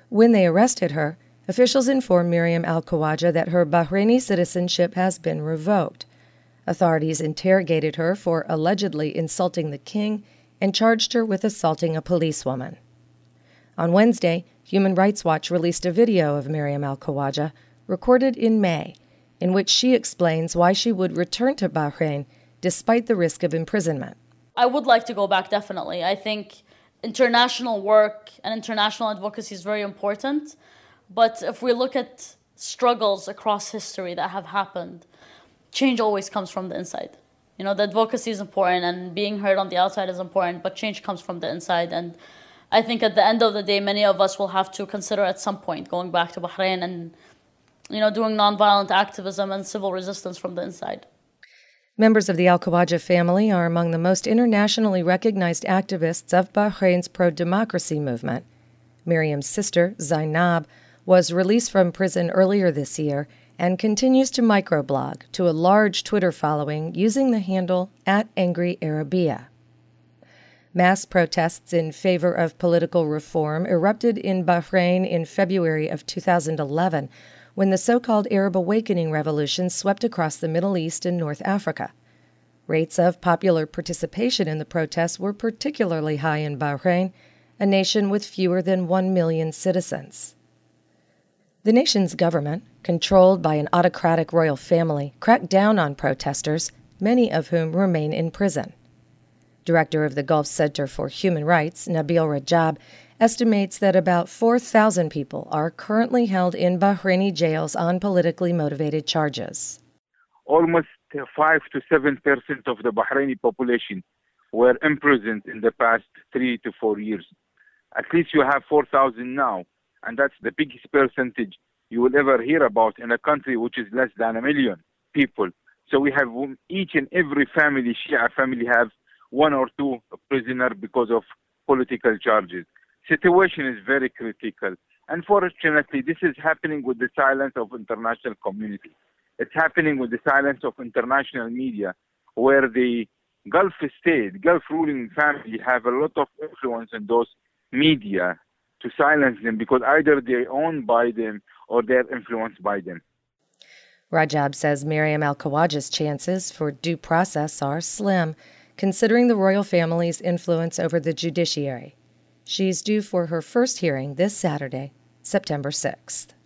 When they arrested her, officials informed Miriam Al-Khawaja that her Bahraini citizenship has been revoked. Authorities interrogated her for allegedly insulting the king and charged her with assaulting a policewoman. On Wednesday, Human Rights Watch released a video of Miriam Al-Khawaja, recorded in May, in which she explains why she would return to Bahrain despite the risk of imprisonment. I would like to go back, definitely. I think international work and international advocacy is very important. But if we look at struggles across history that have happened, change always comes from the inside. You know, the advocacy is important and being heard on the outside is important, but change comes from the inside. And I think at the end of the day, many of us will have to consider at some point going back to Bahrain and, doing nonviolent activism and civil resistance from the inside. Members of the Al-Khawaja family are among the most internationally recognized activists of Bahrain's pro-democracy movement. Miriam's sister, Zainab, was released from prison earlier this year and continues to microblog to a large Twitter following using the handle @AngryArabia. Mass protests in favor of political reform erupted in Bahrain in February of 2011, when the so-called Arab Awakening Revolution swept across the Middle East and North Africa. Rates of popular participation in the protests were particularly high in Bahrain, a nation with fewer than 1 million citizens. The nation's government, controlled by an autocratic royal family, cracked down on protesters, many of whom remain in prison. Director of the Gulf Center for Human Rights, Nabil Rajab, estimates that about 4,000 people are currently held in Bahraini jails on politically motivated charges. Almost 5 to 7% of the Bahraini population were imprisoned in the past 3 to 4 years. At least you have 4,000 now, and that's the biggest percentage you will ever hear about in a country which is less than 1 million people. So we have each and every family, Shia family, have 1 or 2 prisoners because of political charges. Situation is very critical. Unfortunately, this is happening with the silence of international community. It's happening with the silence of international media, where the Gulf state, Gulf ruling family have a lot of influence in those media to silence them because either they're owned by them or they're influenced by them. Rajab says Miriam Al-Khawaja's chances for due process are slim, considering the royal family's influence over the judiciary. She's due for her first hearing this Saturday, September 6th.